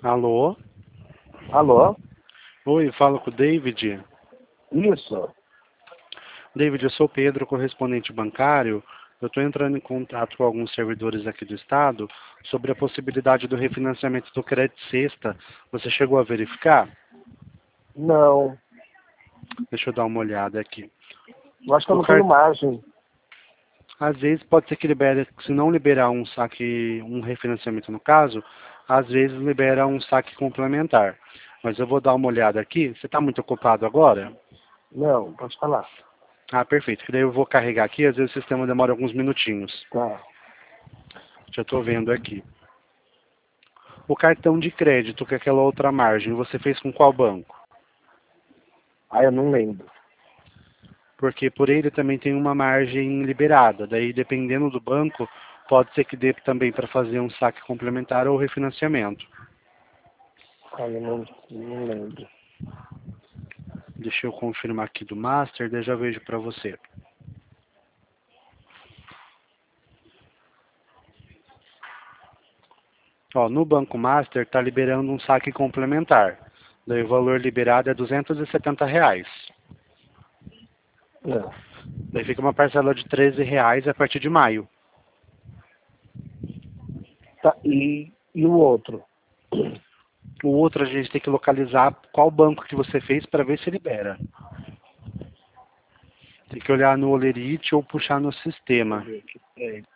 Alô? Alô? Oi, falo com o David. Isso. David, eu sou o Pedro, correspondente bancário. Eu estou entrando em contato com alguns servidores aqui do estado sobre a possibilidade do refinanciamento do crédito sexta. Você chegou a verificar? Não. Deixa eu dar uma olhada aqui. Eu acho que eu O não tenho car... margem. Às vezes pode ser que libere, se não liberar um saque, um refinanciamento no caso, às vezes libera um saque complementar. Mas eu vou dar uma olhada aqui. Você está muito ocupado agora? Não, pode falar. Ah, perfeito. Que daí eu vou carregar aqui, às vezes o sistema demora alguns minutinhos. Tá. Já estou vendo aqui. O cartão de crédito, que é aquela outra margem, você fez com qual banco? Ah, eu não lembro. Porque por ele também tem uma margem liberada. Daí, dependendo do banco, pode ser que dê também para fazer um saque complementar ou refinanciamento. Ah, eu não lembro. Deixa eu confirmar aqui do Master, daí já vejo para você. Ó, no Banco Master está liberando um saque complementar. Daí o valor liberado é R$ 270. Não. Daí fica uma parcela de R$ 13 a partir de maio. Tá. E o outro? O outro a gente tem que localizar qual banco que você fez para ver se libera. Tem que olhar no Olerite ou puxar no Deixa eu sistema. ver aqui. Peraí.